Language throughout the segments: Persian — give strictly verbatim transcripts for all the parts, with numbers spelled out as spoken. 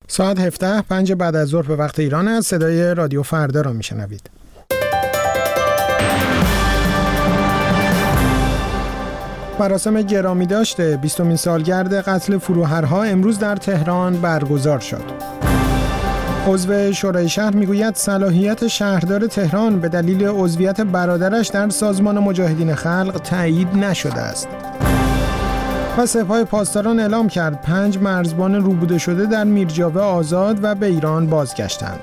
ساعت هفده پنج بعد از ظهر به وقت ایران است. صدای رادیو فردا را میشنوید. مراسم گرامی داشته بیستمین سالگرد قتل فروهرها امروز در تهران برگزار شد. عضو شورای شهر میگوید صلاحیت شهردار تهران به دلیل عضویت برادرش در سازمان مجاهدین خلق تایید نشده است. و سپاه پاسداران اعلام کرد پنج مرزبان روبوده شده در میرجاوه آزاد و به ایران بازگشتند.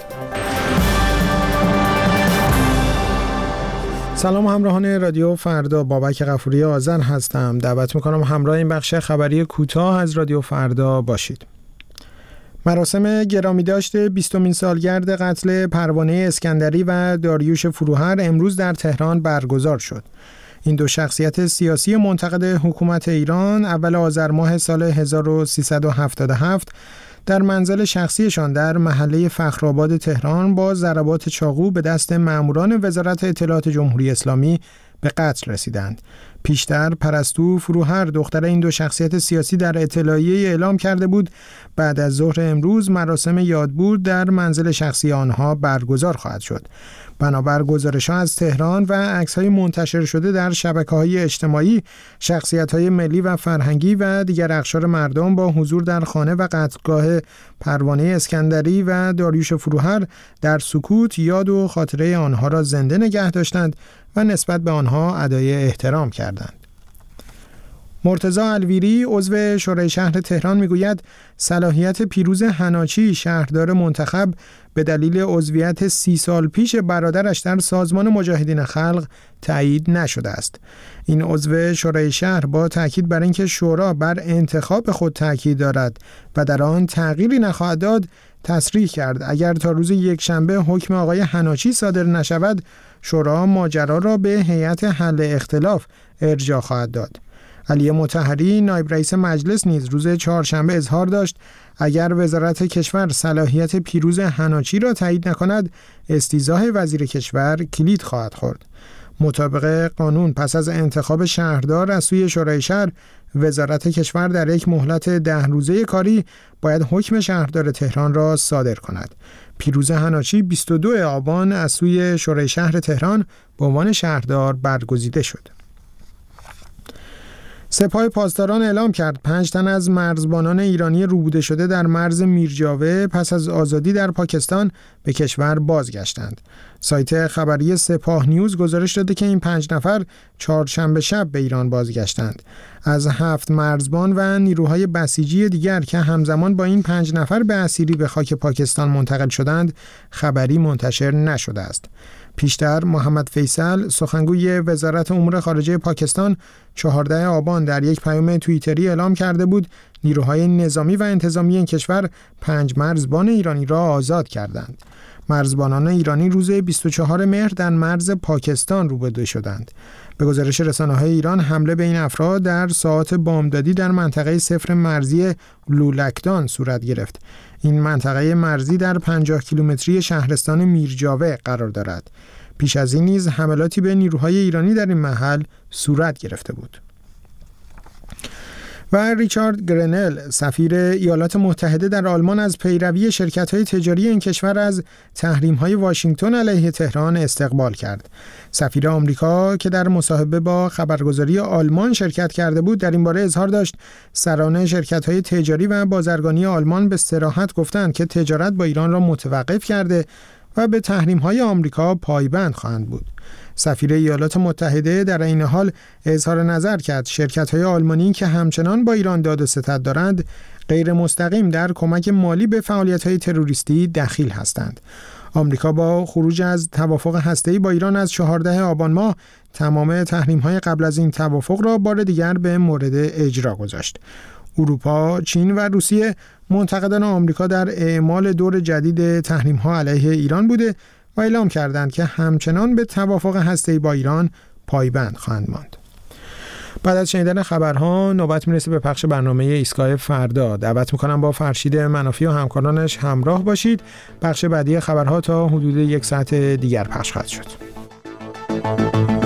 سلام همراهان رادیو فردا، بابک غفوری آذر هستم. دعوت میکنم همراه این بخش خبری کوتاه از رادیو فردا باشید. مراسم گرامی داشته بیستمین سالگرد قتل پروانه اسکندری و داریوش فروهر امروز در تهران برگزار شد. این دو شخصیت سیاسی منتقد حکومت ایران اول آذر ماه سال هزار و سیصد و هفتاد و هفت در منزل شخصیشان در محله فخرآباد تهران با ضربات چاقو به دست ماموران وزارت اطلاعات جمهوری اسلامی به قتل رسیدند. پیشتر پرستو فروهر دختر این دو شخصیت سیاسی در اطلاعیه اعلام کرده بود بعد از ظهر امروز مراسم یادبود در منزل شخصی آنها برگزار خواهد شد. بنابر گزارش‌ها از تهران و عکس‌های منتشر شده در شبکه‌های اجتماعی، شخصیت‌های ملی و فرهنگی و دیگر اقشار مردم با حضور در خانه و قتلگاه پروانه اسکندری و داریوش فروهر در سکوت یاد و خاطره آنها را زنده نگه داشتند و نسبت به آنها ادای احترام کردند. مرتضی الویری عضو شورای شهر تهران میگوید صلاحیت پیروز حناچی شهردار منتخب به دلیل عضویت سی سال پیش برادرش در سازمان مجاهدین خلق تایید نشده است. این عضو شورای شهر با تاکید بر اینکه شورا بر انتخاب خود تاکید دارد و در آن تغییری نخواهد داد تصریح کرد اگر تا روز یکشنبه حکم آقای حناچی صادر نشود شورا ماجرا را به هیئت حل اختلاف ارجاع خواهد داد. علی مطهری نایب رئیس مجلس نیز روز چهارشنبه اظهار داشت اگر وزارت کشور صلاحیت پیروز حناچی را تایید نکند استیضاح وزیر کشور کلید خواهد خورد. مطابق قانون پس از انتخاب شهردار از سوی شورای شهر وزارت کشور در یک مهلت ده روزه کاری باید حکم شهردار تهران را صادر کند. پیروز حناچی بیست و دو آبان از سوی شورای شهر تهران به عنوان شهردار برگزیده شد. سپاه پاسداران اعلام کرد پنج تن از مرزبانان ایرانی روبوده شده در مرز میرجاوه پس از آزادی در پاکستان به کشور بازگشتند. سایت خبری سپاه نیوز گزارش داده که این پنج نفر چهارشنبه شب به ایران بازگشتند. از هفت مرزبان و نیروهای بسیجی دیگر که همزمان با این پنج نفر به اسیری به خاک پاکستان منتقل شدند خبری منتشر نشده است. پیشتر محمد فیصل سخنگوی وزارت امور خارجه پاکستان چهاردهم آبان در یک پیام توییتری اعلام کرده بود نیروهای نظامی و انتظامی این کشور پنج مرزبان ایرانی را آزاد کردند. مرزبانان ایرانی روز بیست و چهارم مهر در مرز پاکستان روبوده شدند. به گزارش رسانه‌های ایران حمله به این افراد در ساعات بامدادی در منطقه صفر مرزی لولکدان صورت گرفت. این منطقه مرزی در پنجاه کیلومتری شهرستان میرجاوه قرار دارد. پیش از این نیز حملاتی به نیروهای ایرانی در این محل صورت گرفته بود. و ریچارد گرنل سفیر ایالات متحده در آلمان از پیروی شرکت‌های تجاری این کشور از تحریم‌های واشنگتن علیه تهران استقبال کرد. سفیر آمریکا که در مصاحبه با خبرگزاری آلمان شرکت کرده بود در این باره اظهار داشت سران شرکت‌های تجاری و بازرگانی آلمان به صراحت گفتند که تجارت با ایران را متوقف کرده و به تحریم‌های آمریکا پایبند خواهند بود. سفیر ایالات متحده در این حال اظهار نظر کرد شرکت‌های آلمانی که همچنان با ایران داد و ستد دارند غیر مستقیم در کمک مالی به فعالیت‌های تروریستی دخیل هستند. آمریکا با خروج از توافق هسته‌ای با ایران از چهاردهم آبان ماه تمام تحریم‌های قبل از این توافق را بار دیگر به مورد اجرا گذاشت. اروپا، چین و روسیه منتقدان آمریکا در اعمال دور جدید تحریم‌ها علیه ایران بوده و اعلام کردند که همچنان به توافق هسته‌ای با ایران پایبند خواهند ماند. بعد از شنیدن خبرها نوبت میرسه به پخش برنامه ایستگاه فردا. دعوت میکنم با فرشید منافی و همکارانش همراه باشید. بخش بعدی خبرها تا حدود یک ساعت دیگر پخش خواهد شد.